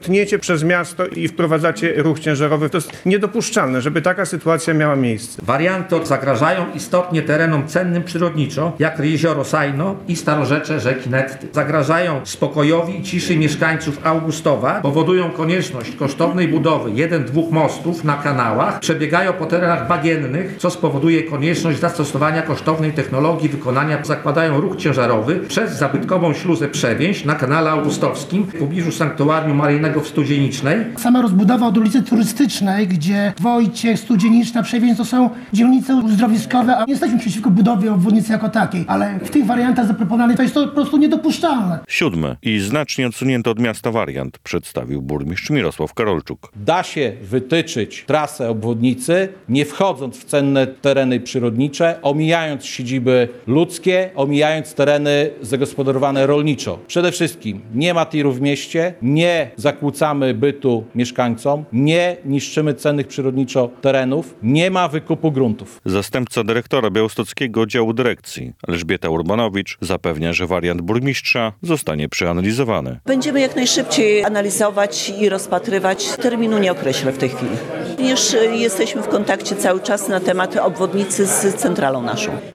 Tniecie przez miasto i wprowadzacie ruch ciężarowy. To jest niedopuszczalne, żeby taka sytuacja miała miejsce. Warianty zagrażają istotnie terenom cennym przyrodniczo, jak jezioro Sajno i starorzecze rzeki Netty. Zagrażają spokojowi i ciszy mieszkańców Augustowa, powodują konieczność kosztownej budowy 1-2 mostów na kanałach, przebiegają po terenach bagiennych, co spowoduje konieczność zastosowania kosztownej technologii wykonania. Zakładają ruch ciężarowy przez zabytkową śluzę Przewięź na kanale augustowskim w pobliżu sanktuarium maryjnego w Studzienicznej. Sama rozbudowa od ulicy Turystycznej, gdzie Wojciech, Studzieniczna, Przewięź to są dzielnice uzdrowiskowe, a nie jesteśmy przeciwko budowie obwodnicy jako takiej, ale w tych wariantach zaproponowanych to jest to po prostu niedopuszczalne. 7. i znacznie odsunięty od miasta wariant przedstawił burmistrz Mirosław Karolczuk. Da się wytyczyć trasę obwodnicy, nie wchodząc w cenne tereny przyrodnicze, omijając siedziby ludzkie, omijając tereny zagospodarowane rolniczo. Przede wszystkim nie ma tirów w mieście, nie zakłócamy bytu mieszkańcom, nie niszczymy cennych przyrodniczo terenów, nie ma wykupu gruntów. Zastępca dyrektora białostockiego działu dyrekcji Elżbieta Urbanowicz zapewnia, że wariant burmistrza zostanie przeanalizowany. Będziemy jak najszybciej analizować i rozpatrywać. Terminu nie określę w tej chwili. Również jesteśmy w kontakcie cały czas na temat obwodnicy z centralą naszą.